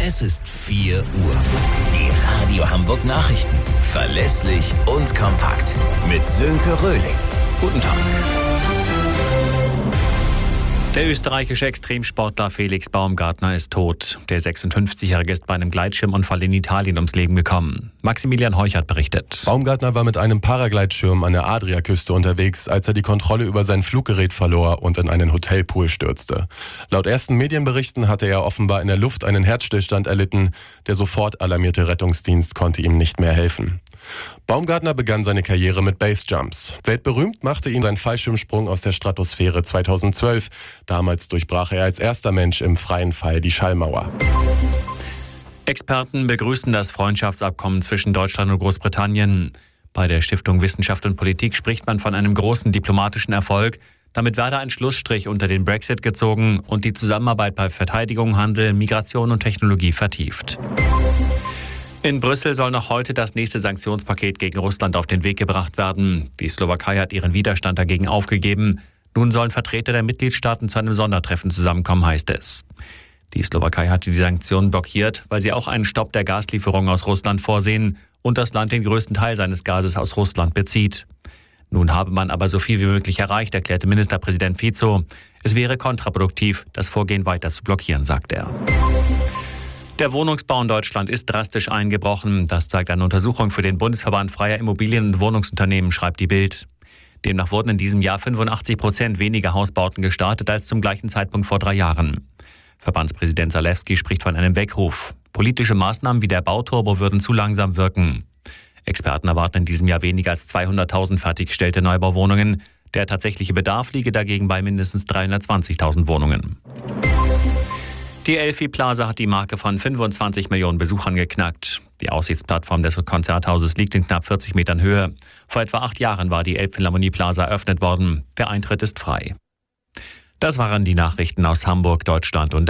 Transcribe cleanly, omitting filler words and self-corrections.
Es ist 4 Uhr. Die Radio Hamburg Nachrichten. Verlässlich und kompakt. Mit Sönke Röhling. Guten Tag. Der österreichische Extremsportler Felix Baumgartner ist tot. Der 56-Jährige ist bei einem Gleitschirmunfall in Italien ums Leben gekommen. Maximilian Heuchert berichtet. Baumgartner war mit einem Paragleitschirm an der Adriaküste unterwegs, als er die Kontrolle über sein Fluggerät verlor und in einen Hotelpool stürzte. Laut ersten Medienberichten hatte er offenbar in der Luft einen Herzstillstand erlitten. Der sofort alarmierte Rettungsdienst konnte ihm nicht mehr helfen. Baumgartner begann seine Karriere mit Basejumps. Weltberühmt machte ihn sein Fallschirmsprung aus der Stratosphäre 2012. Damals durchbrach er als erster Mensch im freien Fall die Schallmauer. Experten begrüßen das Freundschaftsabkommen zwischen Deutschland und Großbritannien. Bei der Stiftung Wissenschaft und Politik spricht man von einem großen diplomatischen Erfolg. Damit werde ein Schlussstrich unter den Brexit gezogen und die Zusammenarbeit bei Verteidigung, Handel, Migration und Technologie vertieft. In Brüssel soll noch heute das nächste Sanktionspaket gegen Russland auf den Weg gebracht werden. Die Slowakei hat ihren Widerstand dagegen aufgegeben. Nun sollen Vertreter der Mitgliedstaaten zu einem Sondertreffen zusammenkommen, heißt es. Die Slowakei hatte die Sanktionen blockiert, weil sie auch einen Stopp der Gaslieferungen aus Russland vorsehen und das Land den größten Teil seines Gases aus Russland bezieht. Nun habe man aber so viel wie möglich erreicht, erklärte Ministerpräsident Fico. Es wäre kontraproduktiv, das Vorgehen weiter zu blockieren, sagt er. Der Wohnungsbau in Deutschland ist drastisch eingebrochen. Das zeigt eine Untersuchung für den Bundesverband Freier Immobilien- und Wohnungsunternehmen, schreibt die Bild. Demnach wurden in diesem Jahr 85% weniger Hausbauten gestartet als zum gleichen Zeitpunkt vor 3 Jahren. Verbandspräsident Zalewski spricht von einem Weckruf. Politische Maßnahmen wie der Bauturbo würden zu langsam wirken. Experten erwarten in diesem Jahr weniger als 200.000 fertiggestellte Neubauwohnungen. Der tatsächliche Bedarf liege dagegen bei mindestens 320.000 Wohnungen. Die Elfi Plaza hat die Marke von 25 Millionen Besuchern geknackt. Die Aussichtsplattform des Konzerthauses liegt in knapp 40 Metern Höhe. Vor etwa 8 Jahren war die Elbphilharmonie Plaza eröffnet worden. Der Eintritt ist frei. Das waren die Nachrichten aus Hamburg, Deutschland und